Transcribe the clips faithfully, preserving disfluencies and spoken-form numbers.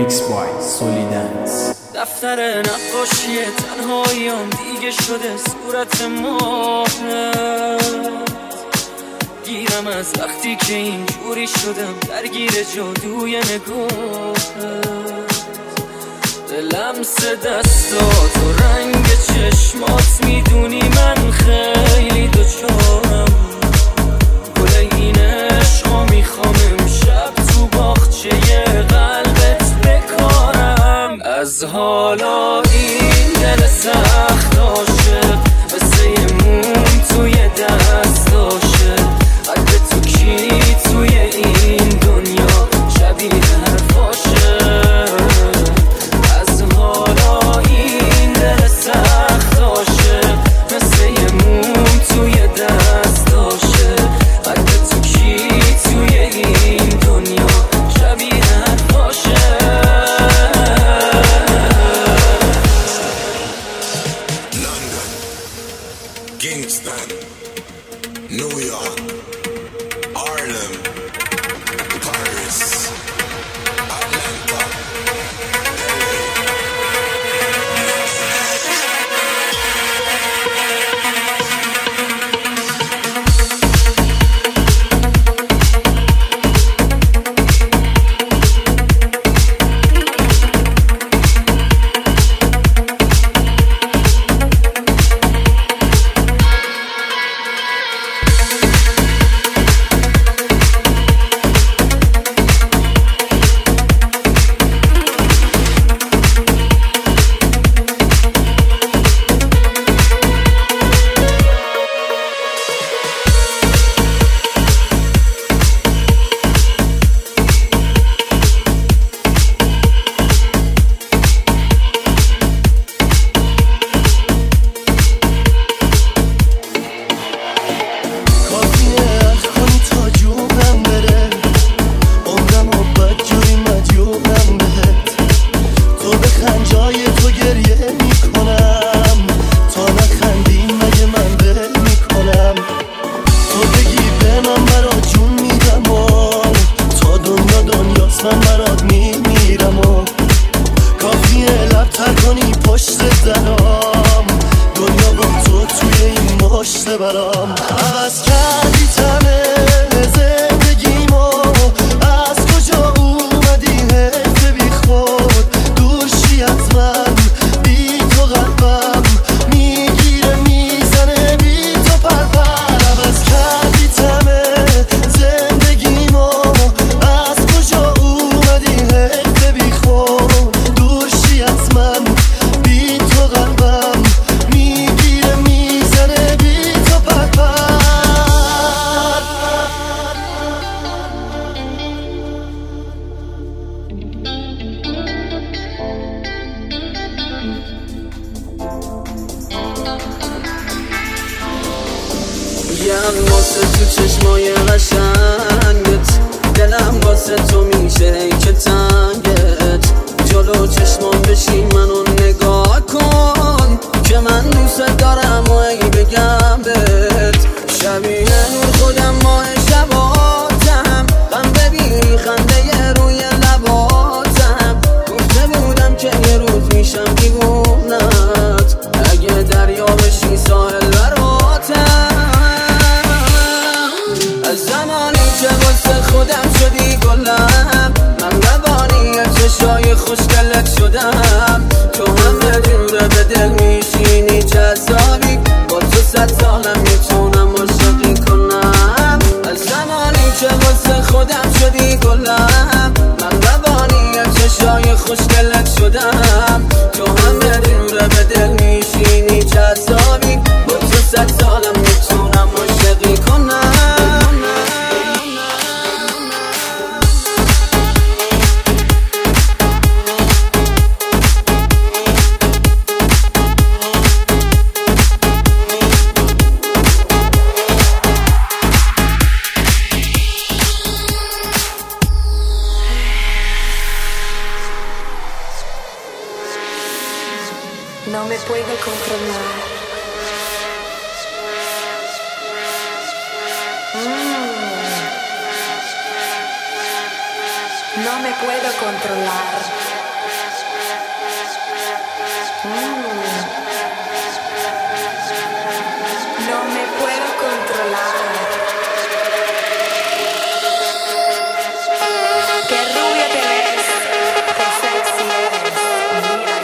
Remix by Solidance. دفتر نقاشی تنهاییام دیگه شده صورت ماهت. گیرم از وقتی که اینجوری شدم درگیر جادوی نگاهت. لمس دستات و رنگ چشمات میدونی من خیلی دوچارم. گل این عشقا میخوام امشب تو باغچه قلبت بکارم. از حالا این دل سخت عاشق مثل یه موم توی دست داشته. قلب تو کی توی این دنیا شبیه حرفاشه. از حالا این دل سخت عاشق مثل یه موم توی دست داشته. قلب تو کی توی این دنیا شبیه حرفاشه. Kingston, New York, Harlem, Paris, Atlanta. من برات میمیرم و کافیه لب تر کنی پشت درام. دنیا با تو توی این مشت برام. عوض کردی تمه زندگیمو. از کجا اومدی حیف بی خود دوشی از من. بی تو قلبم میگیره میزنه بی تو پرپر. عوض کردی تمه زندگیمو. از کجا حیف بی خود دوشی از من. بی تو قلبم میگیره میزنه بی تو پرپر. میگم واسه تو چشمای قشنگت دلم واسه تو میشه ای که تنگت. جلو چشمام بشین منو نگاه کن که من دوست دارم و ای بگم بهت. شبیه نور خودم ماه شباتم. غم ببین خنده روی لباتم. گفته بودم که یه روز میشم دیوونت. اگه دریا بشی ساحل براتم. از زمانی که واسه خودم شدی گلم. من روانی چشای خوشگلت شدم. تو همه جوره به دل میشینی جذابی. با تو صد سالم میتونم عاشقی کنم. از زمانی که واسه خودم شدی گلم. من روانی چشای خوشگلت شدم. تو همه جوره به دل میشینی جذابی. با تو صد سالم میتونم عاشقی کنم. No me puedo controlar. Mm. No me puedo controlar. No me puedo controlar. Qué rubia te ves, qué sexy eres. Mira,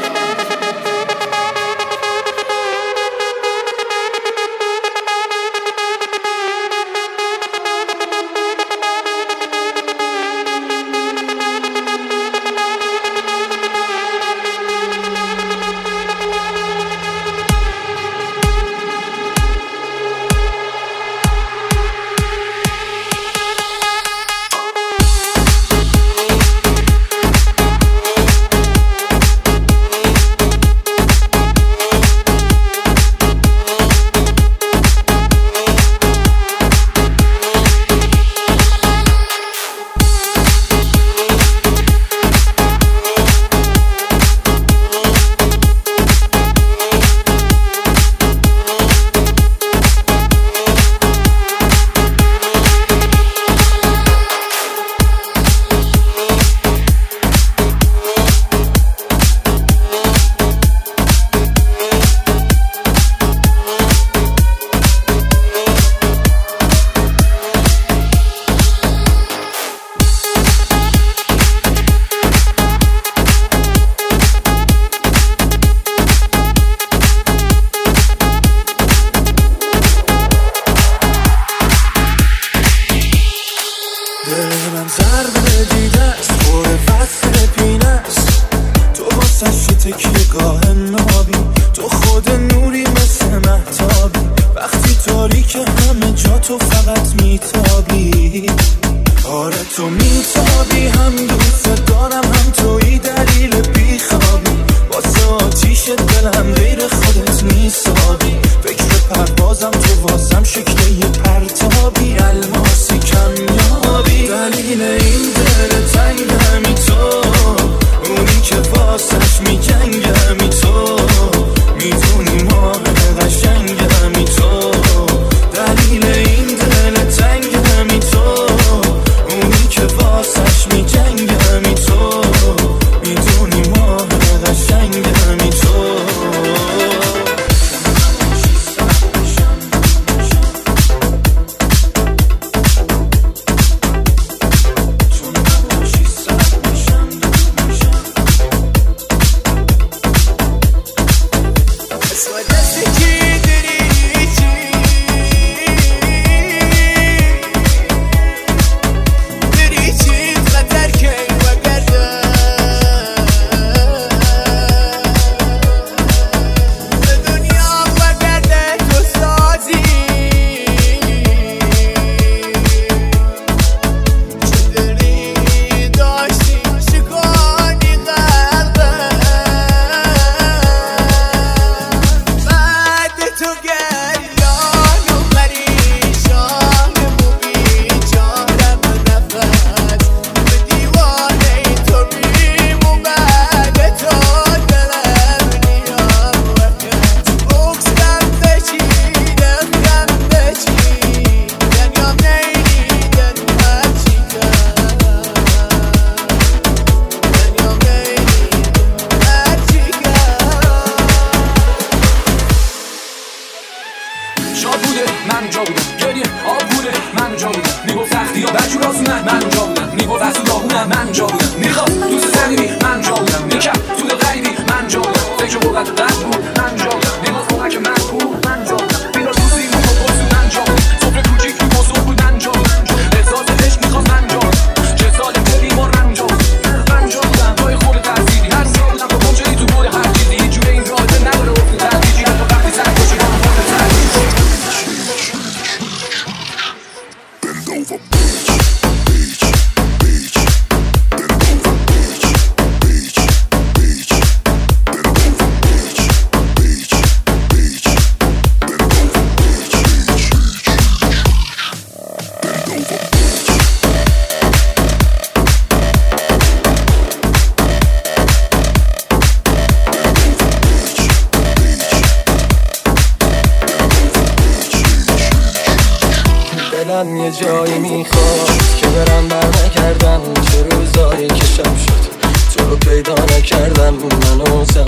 دلم یه جایی میخواد که برم بر نکردم، چه روزایی که شب شد تو رو پیدا نکردم، منو زمان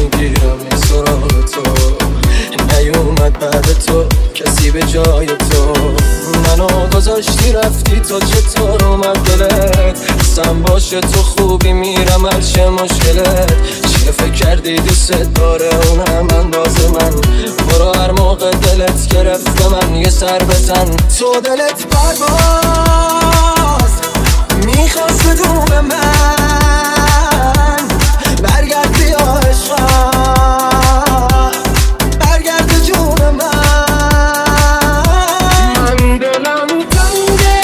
میگیرم این سراغ تو، نیومد بعد تو کسی به جای تو. منو گذاشتی رفتی تا چطور اومد دلت، حسم باشه تو خوبی میرم هر چه مشکلت. چیه فکر کردی دوست داره اونم انداز من، برو هر موقع دلت گرفته من یه سر بزن. تو دلت پرواز میخواست بدون من، برگرد بیا عشقم، برگرد جون من. من دلم تنگه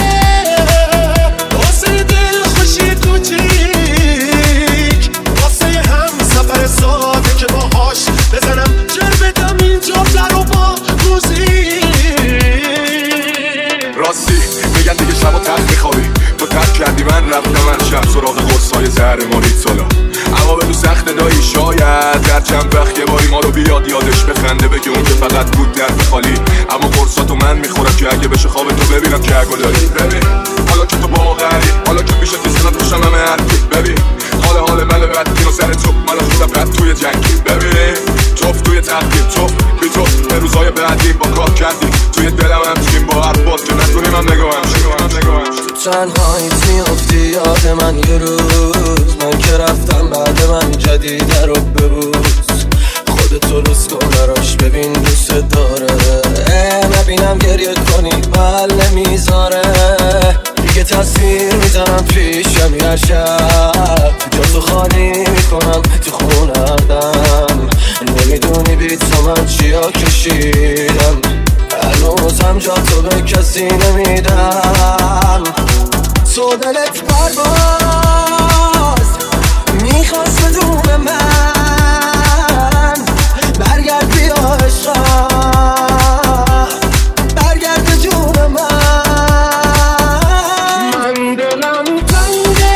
واسه دل خوشی کوچیک، واسه هم سفر ساده که باهاش بزنم جر بدم این جمله رو با موزیک. راستی میگن دیگه شب و تخت میخوابی، تو ترک کردی من رفتم من شب سراغ قرصای زهر مارید سالا. اما بگو سخت دایی شاید در چند وقت یه باری ما رو بیاد یادش بخنده، بگه اون که فقط بود درد خالی. اما قرصاتو من میخورم که اگه بشه خواب تو ببینم که اگه داری. ببین حالا که تو با ما غری، حالا که پیشت نیستم توشم همه حرکی. ببین حال حال من بدکین و سر تو من خودم قد توی جنگی. ببین توف توی تحقیم توف بی تو به روزای بعدیم با کار کردیم توی دلم همچین با هر باز که نتونیم هم نگاهم نگاهم. تو تنهاییت میافتی یاد من یه روز، من که رفتم بعد من جدیده رو ببوس. خودتو روز کن براش ببین دوست داره، نبینم گریه کنی بل نمیذاره. دیگه تصویر میزنم پیشم هر شب، جا تو خالی میکنم تو خونه هردم. نمیدونی بی تو من چیا کشیدم، هنوزم جا تو به کسی نمیدم. تو دلت پرواز میخواست بدون من، برگرد بیا عشقم، برگرد جون من. من دلم تنگه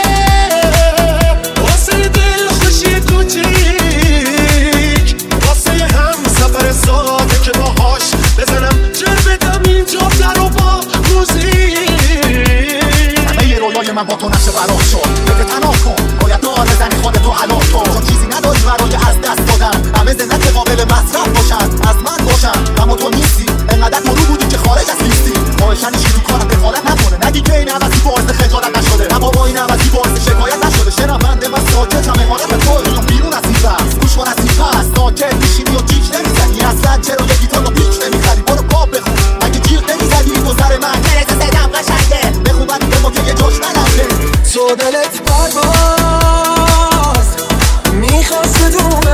واسه دل خوشی کوچیک، واسه هم سفر ساده که باهاش بزنم جر بدم این جمله رو با موزیک. همه رویای من با تو نشه برام شد، بده تنها کن باید دار بزنی خودتو حلال کن. چون چیزی نداری برای از دست دادن، همه ذهنت قابل مصرف باشن از من باشن. اما تو نیستی انقدر مرو بودی که خارج از لیستی. خواهشنی شروع کنم دخالت نکنه، نگی که این عوضی باعث خجالت نشده. نه بابا این عوضی باعث شکایت نشده. شنونده من ساکت هم اقامت به تو بیرون بیرون از این بحث. گوش کن از این پس ساکت میشینی و جیک نمیزنی، اصلا چرا یکی تو رو پیچ نمیخری. برو پاپ بخون اگه جیغ نمیزدی گذر من گرزه زدم قشنگه بخون بعد دیگه ما که یه جاش ننده. تو دلت پرواز میخواست بدون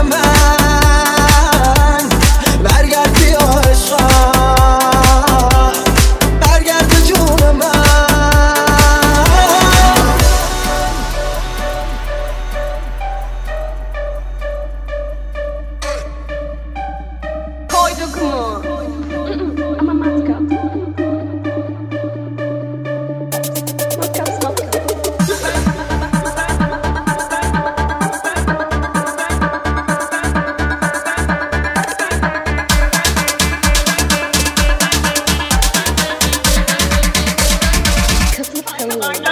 من، برگرد بیا عشقم، برگرد جون من. Koydu kumu. Ama matkap. Matkap matkap. Katılıp kalın.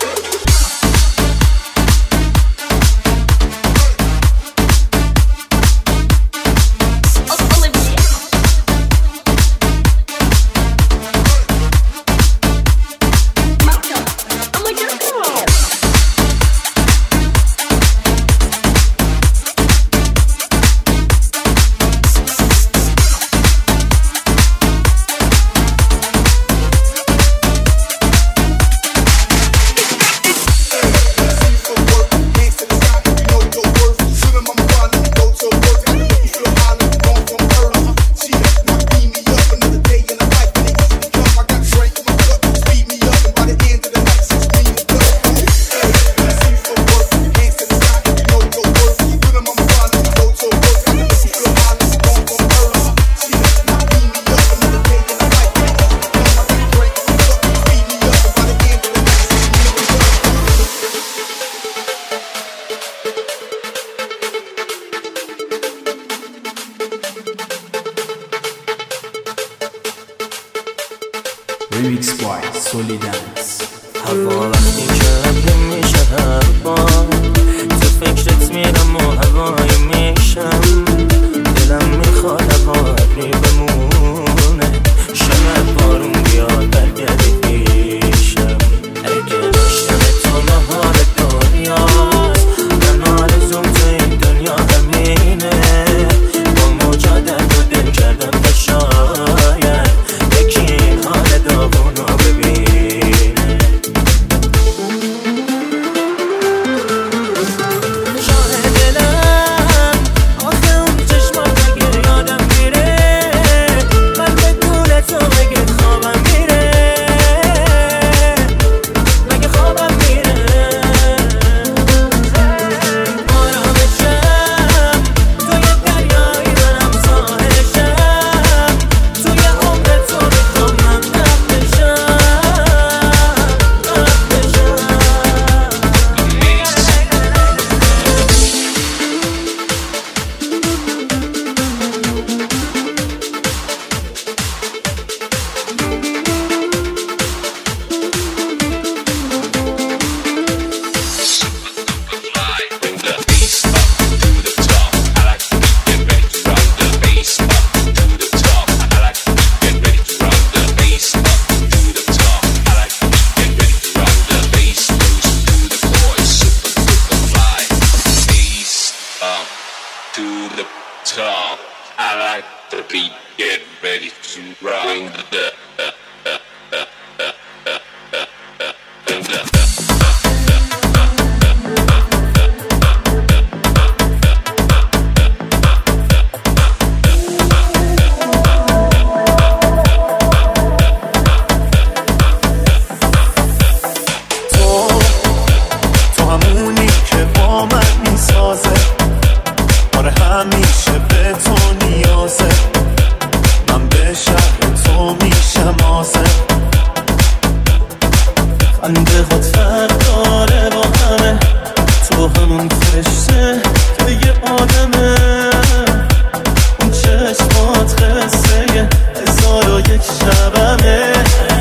Remix by Solidance. هوا وقتی که میشه هر بار تو فکرت میرم و هوای میشه باشم دلم میخواد ابری بمونه شاید بارون بیاد برگردی پیشم اگه داشتم تو نهار دنیاست من آرزوم تو این دنیا همینه با مجادل و دل کردم تا شاید یکی این حال داغون رو ببینه شاه دلم آخه اون چشمات اگه یادم میره من بدون تو مگه خوابم میره مگه خوابم میره آرامشم توی دریایی منم ساحلشم توی عمر تو میخوام من غرق بشم غرق بشم To the top, I like the beat, get ready to rock. Bring the uh, uh, uh, uh, uh, uh, uh, bring the تو تو همونی که با من میسازه آره همیشه به تو نیازه من به شهر تو میشم آزه خنده هات فرق داره با همه تو همون فرشته که یه آدمه اون چشمات قصه هزار و یک شبمه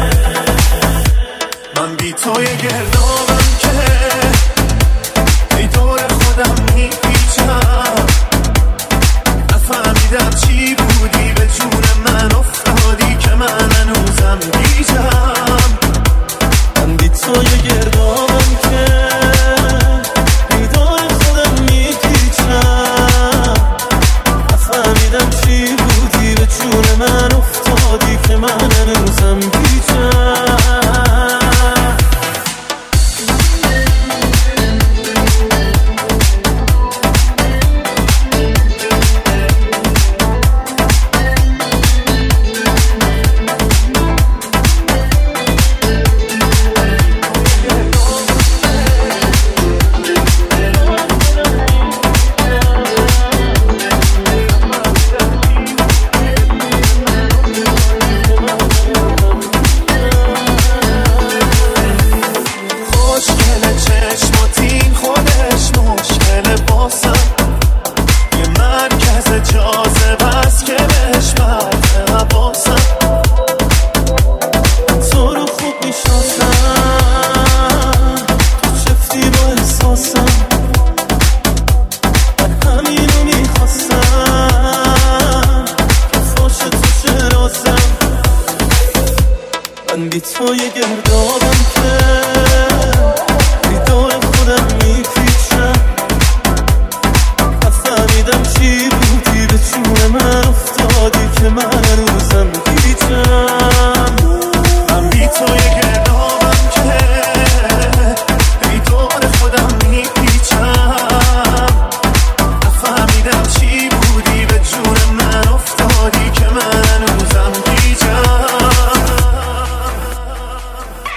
من بی توی گردابم که ای دور خودم میپیچم نفهمیدم چی بودی به جون من افتادی که من هنوزم گیجم من بی توی گردابم که ای دور خودم میپیچم نفهمیدم چی بودی به جون من افتادی که من هنوزم گیجم خوشگل چشماتین خودش مشکل باسم یه مرکز جاذبه است که بهش برده حواسم تو رو خوب میشناسم تو چفتی با احساسم من همینو میخواستم که فاش تو شراسم من بی توی گردابم که ای دور خودم میپیچم نفهمیدم چی بودی به جون من افتادی که من هنوزم گیجم من بی توی گردابم که ای دور خودم میپیچم نفهمیدم چی بودی به جون من افتادی که من هنوزم گیجم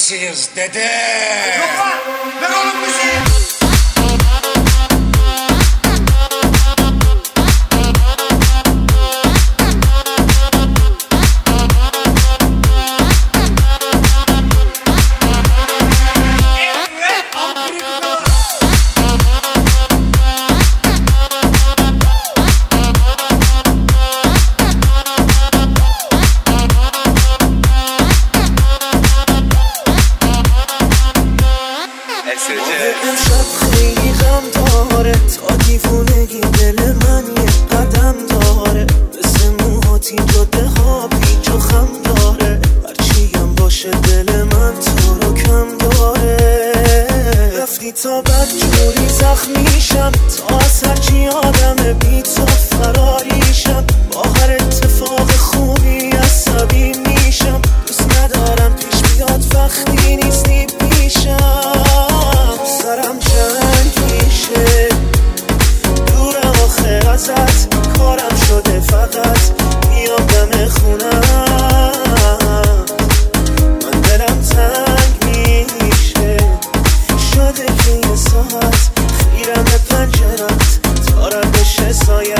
Sears dede. Ver oğlum müziği. امشب خیلی غم داره تا دیوونگی دل من یه قدم داره مثل موهات این جاده ها پیچ و خم داره هرچی هم باشه دل من تو رو کم داره رفتی تا بد جوری زخمیشم تا از هرچی آدم بی تو فراریشم با هر اتفاق خوبی عصبی میشم دوست ندارم پیش بیاد وقتی نیستی پیشم سرم جنگ میشه دورم آخه ازت کارم شده فقط بیام دم خونم من دلم تنگ میشه شده که یه ساعت خیرم به پنجرت تا رد بشه سایت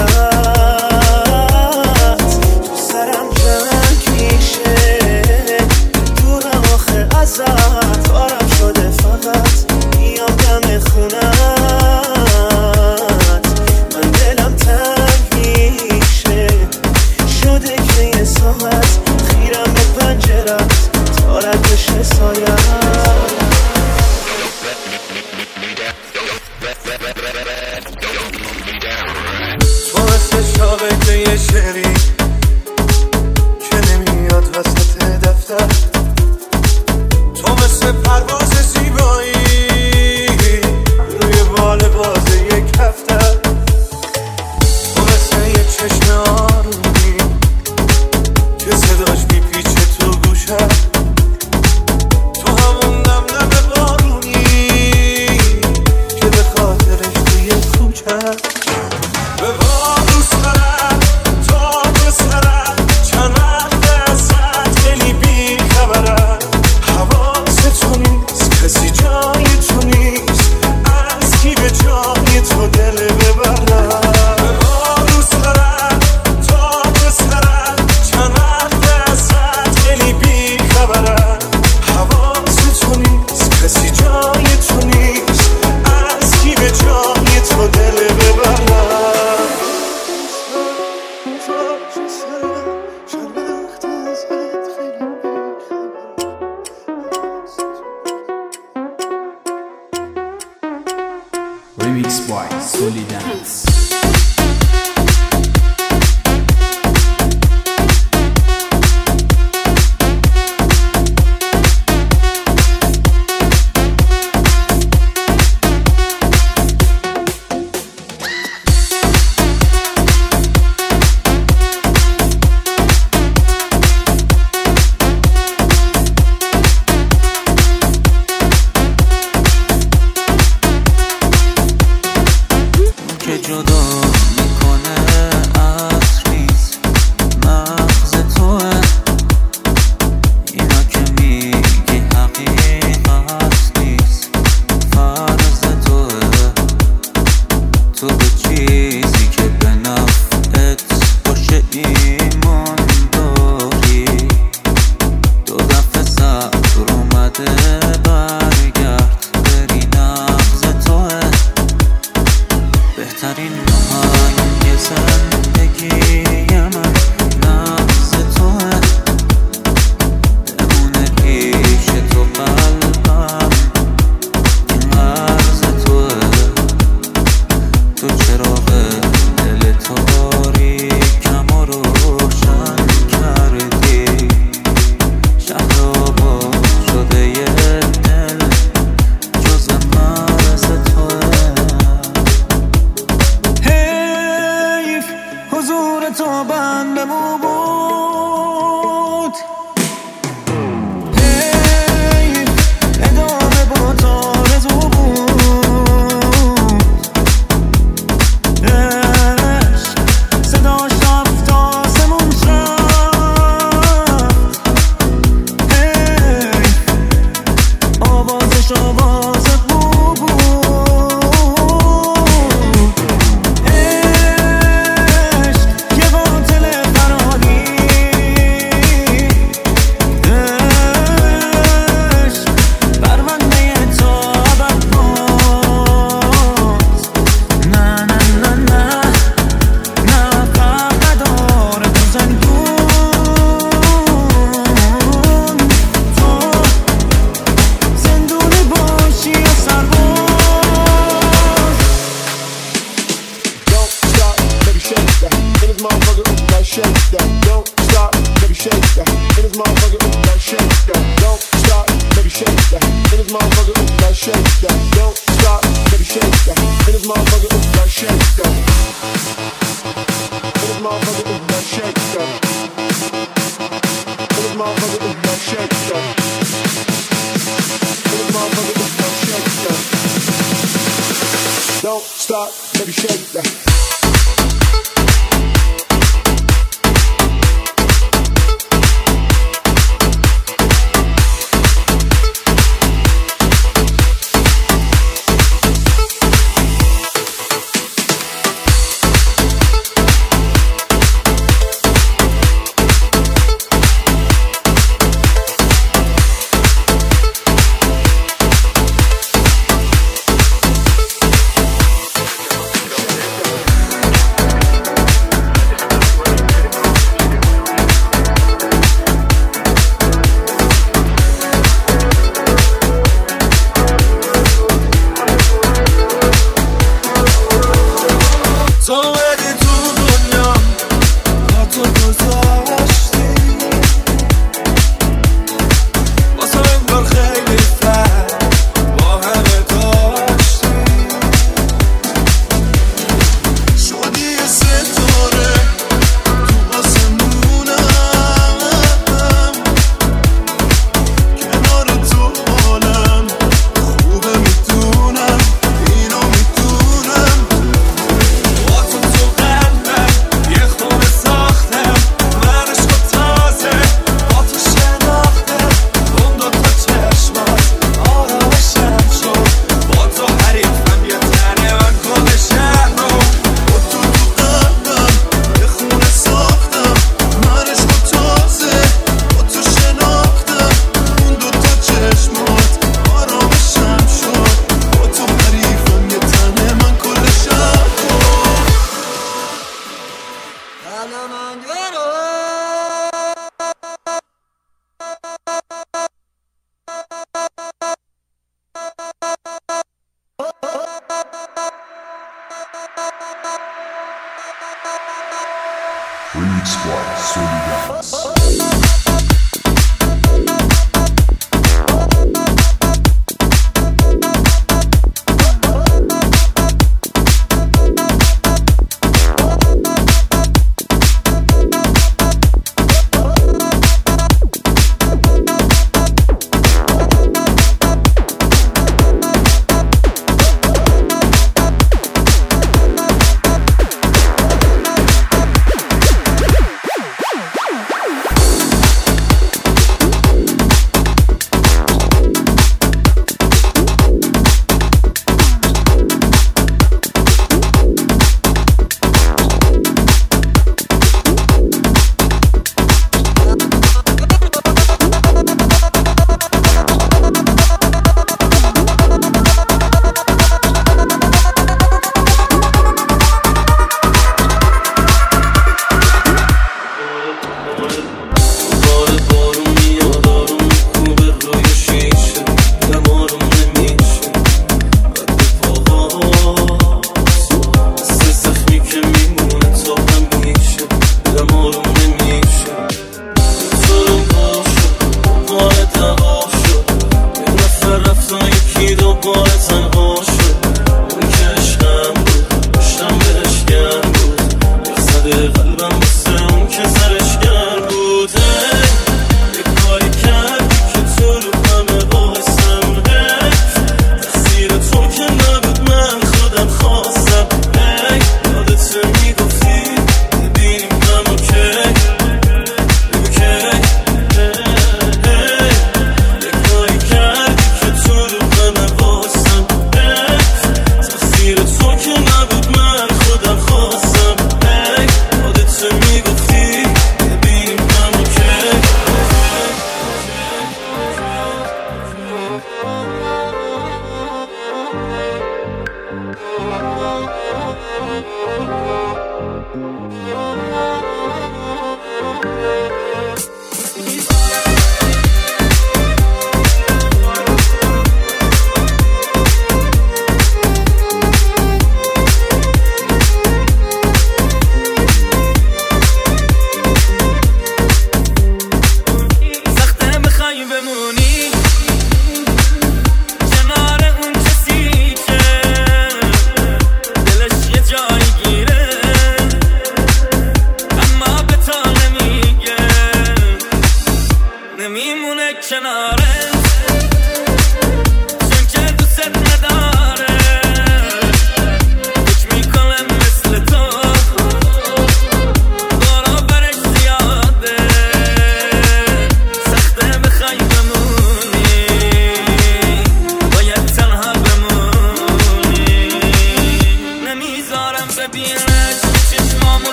تو سرم جنگ میشه دورم آخه ازت کارم شده فقط بیام دم خونت من دلم تنگ میشه شده که یه ساعت خیرم به پنجرت تا رد بشه سایت تو مثل شاقه یه شعری که نمیاد وسط دفتر تو مثل پرواز زیبایی روی بال باز یک هفته تو مثل یه چشم آرومی که صداش میپیچه تو گوشم تو همون نم نم بارونی که به خاطرش توی کوچم به بارو سرم تا به سرم چند وقت ازت خیلی بی خبرم حواست تو نیست کسی جای تو نیست از کی به جای تو دل ببرم به بارو سرم تا به سرم چند وقت ازت خیلی بی خبرم حواست تو نیست کسی جای تو نیست از کی به جای تو دل ببرم Remix by Solidance. که جدا میکنه عطر نیست مغز توه اینا که میگی حقیقت نیست فرض توه تو به چیزی که به نفعت باشه ایمان داری دو دفعه صبر اومده برگرد بری نغز توه بهترین آهنگ زندگی من نغز توه بمونه پیش تو قلبم این عرض توه تو چراغ دل تاریکم و روشن کردی شهر آباد شده یه دل جز مرز توه حیف حضور تو بندمو بود حیف ادامه با تو رزو بود عشق صداش رفت آسمون شد حیف motherfucker, ooh, like shake that. Don't stop, baby shake that. In this motherfucker, ooh, like shake that. Don't stop, baby shake that. In this motherfucker, ooh, like shake that. Don't stop, baby shake that. In this motherfucker, ooh, like shake that. In this motherfucker, ooh, like shake that. In this motherfucker, ooh, like shake that. In this motherfucker, ooh, like shake that. Don't stop, baby shake that. Remix by Solidance.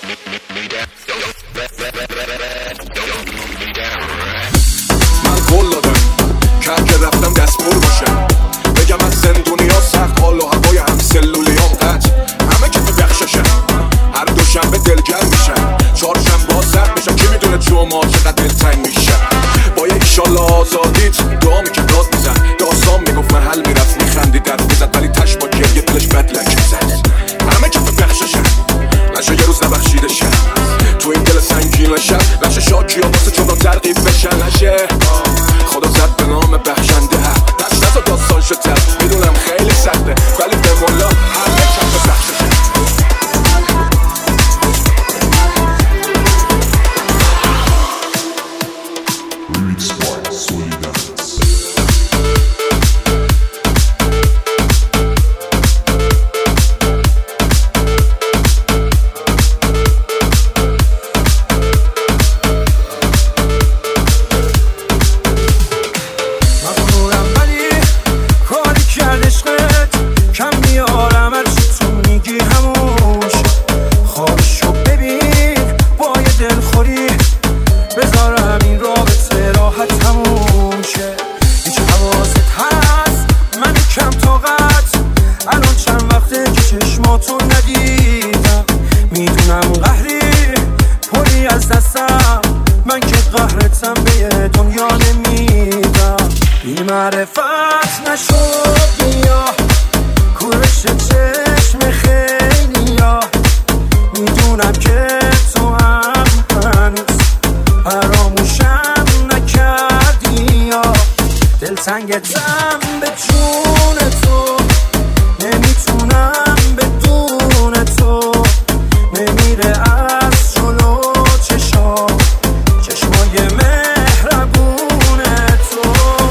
من کل دادم کرد که رفتم دستپور باشم بگم از زندونیا سخت حال و هوای هم سلولیام قطع همه که تو بخششم هر دوشنبه دلگرم میشم چهارشنبه باز زرد میشم کی میدونه جمعه چقدر دلتنگ میشم با یه ایشالله آزادیت دعا میکرد داد میزن داستان میگفت محل میرفت میخندی دست میزد ولی تش با گریه دلش بد لک میزد همه که تو بخششم نشه یه روز نبخشیدشم تو این دل سنگینشم نشه شاکی ها واسه چون ترقیب بشن نشه خدا زد به نام بخشنده پس نزا داستان شد میدونم خیلی سخته ولی به مولا همه کم تو بخششم Remix by Solidaris. معرفت نشد بیا کورش چشم خیلی ها میدونم که تو هم هنوز فراموشم نکردی یا دلتنگتم به جون تو نمیتونم بدون تو نمیره از جلو چشا چشمای مهربون تو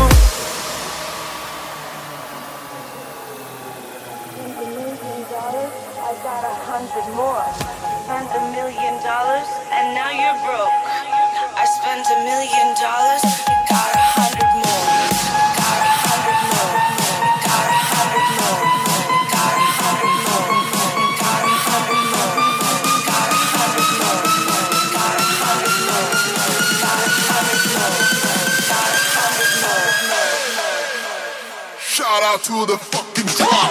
Spent a million dollars and now you're broke. I spent a million dollars, got a hundred more. Got a hundred more. Got a hundred more. Got a hundred more. Got a hundred more. Got a hundred more. Got a hundred more. Got a hundred more. Got a hundred more. Shout out to the fucking top.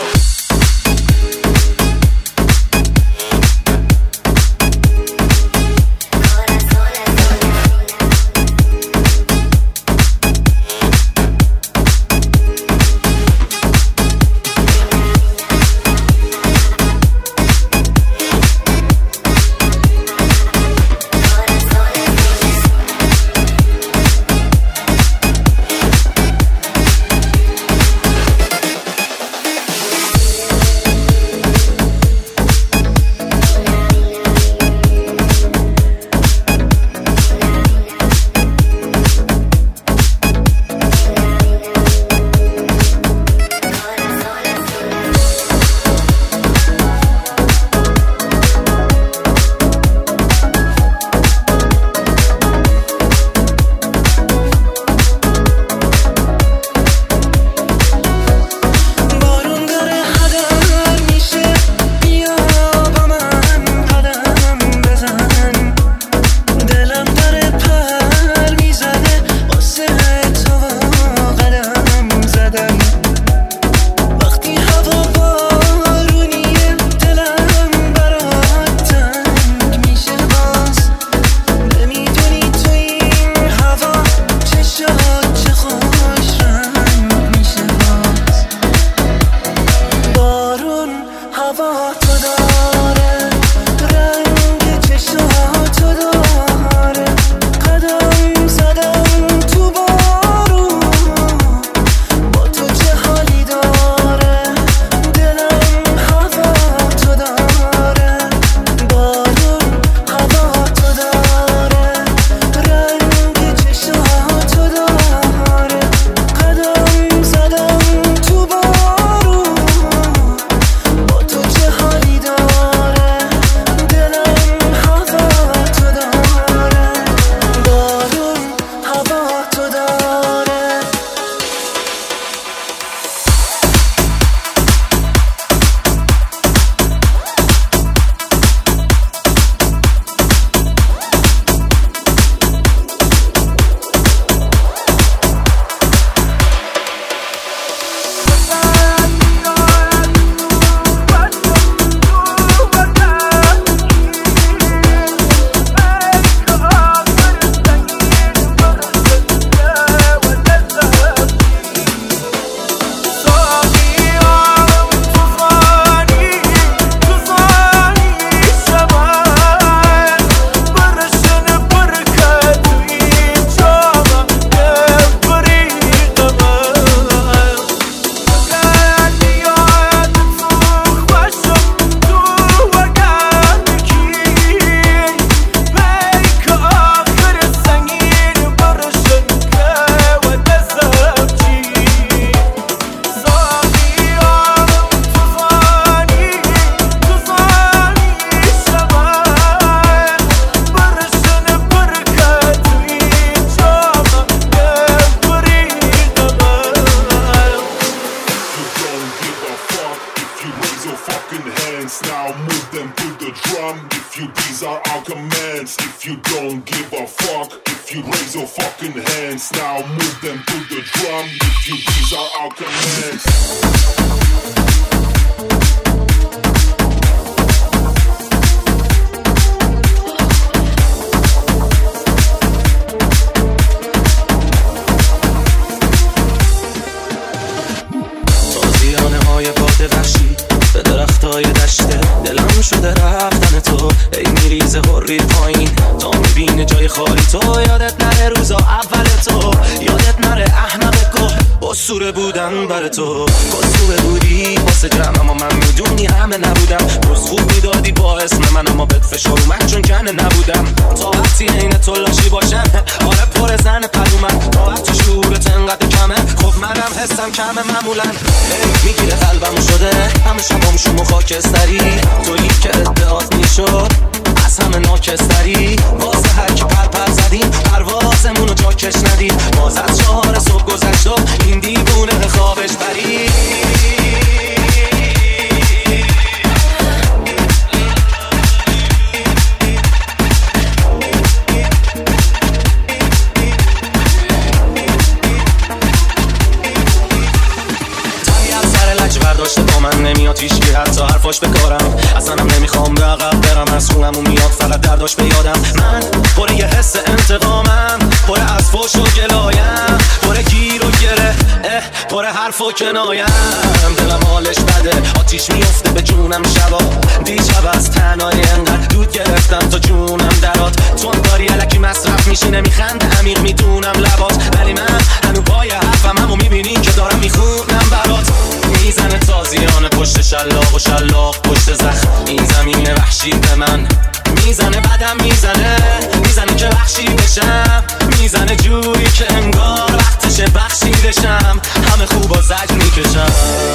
commands. If you don't give a fuck, if you raise your fucking hands, now move them to the drum. If you these are our commands. های باد وحشی به درختای دشته دلم شده رفتن تو ای میریزه هری پایین تا میبینه جای خالی تو یادت نره روزا اول تو یادت نره احمق گل اسطوره بودن بر تو کسوه بودی واسه جمع اما من میدونی همه نبودم روز خوب میدادی با اسم من اما بد فشار اومد چون کنه نبودم تا وقتی عین تو لاشی باشم آره پر زن پلومن تا وقتی شعورت انقدر کمه خب منم حسم کمه معمولا میگیره قلبم شده همه شبام شما خاکستری تویی که ادعات میشد از همه ناکستری واسه هر کی پر پر زدیم پروازمونو جاکش ندیم باز از چهار صبح گذشت و این دیوونه خوابش پرید برداشته با من نمیاد هیچکی حتی حرفاش بکارم اصلا هم نمیخوام به عقب برم از خونمون میاد فقط درداش به یادم من پر یه حس انتقامم پر از فوش و گلایم پر گیر و گره اه پر حرف و کنایم دلم حالش بده آتیش میفته به جونم شبا دیشب از تنهایی انقدر دود گرفتم تا جونم درات چون داری الکی مصرف میشی نمیخنده عمیق میدونم لبات ولی من هنو پای حرفم همو میبینی که دارم میخونم برات میزنه تازیانه پشت شلاق و شلاق پشت زخم این زمین وحشی به من میزنه بدم میزنه میزنه که وحشی بشم میزنه جوری که انگار وقتشه بخشیدشم همه خوبا زج میکشم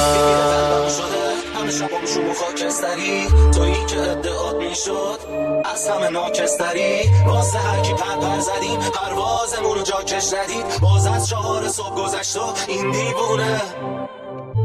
همه شبام شما خاکستری تویی که ادعات میشد از همه ناکستری واسه هر کی پر پر زدیم پروازمونو جاکش ندید باز از چهار صبح گذشت و این دیوونه